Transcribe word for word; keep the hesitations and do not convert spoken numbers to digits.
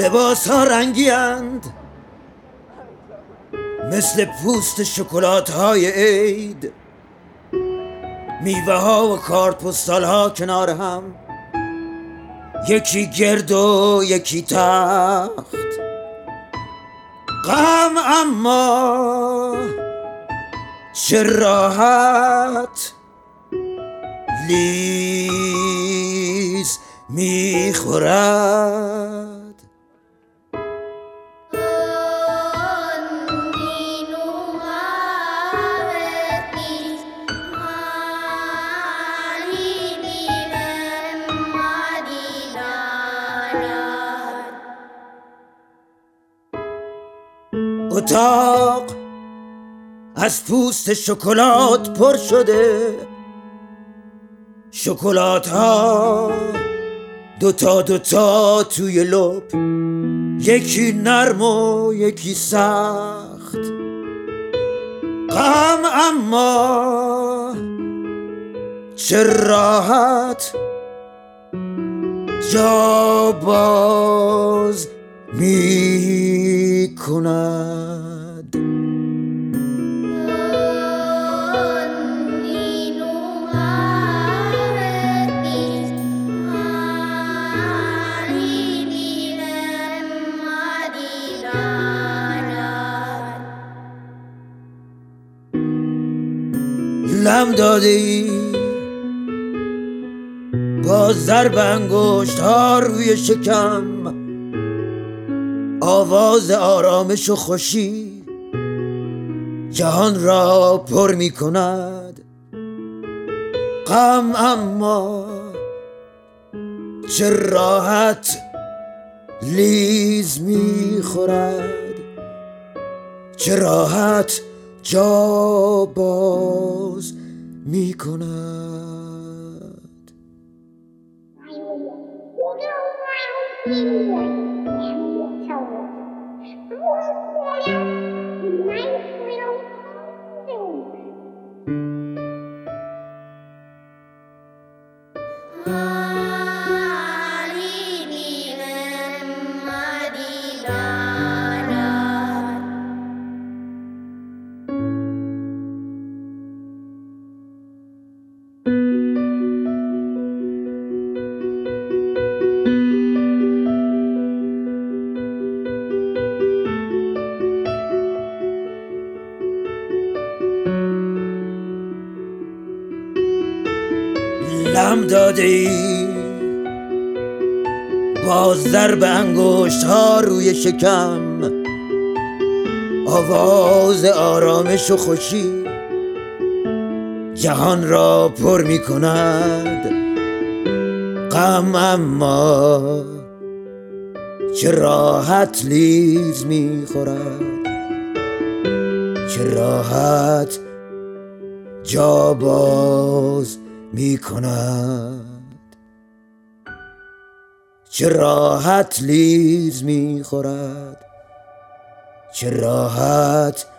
لباس ها رنگی اند مثل پوست شکلات های عید، میوه ها و کارت پستال ها کنار هم، یکی گرد و یکی تخت. غم اما چه راحت لیز میخورد. اتاق از پوست شکلات پر شده، شکلات ها دوتا دوتا توی لب، یکی نرم و یکی سخت. غم اما چه راحت جا باز می کند. لم داده ای با ضرب انگشت ها روی شکم، آواز آرامش و خوشی جهان را پر می کند. غم اما چه راحت لیز می خورد، چه راحت جا باز می کند. لم داده ای با ضرب انگشت ها روی شکم، آواز آرامش و خوشی جهان را پر می کند. غم اما چه راحت لیز می خورد، چه راحت جا باز می کند، چه راحت لیز می خورد، چه راحت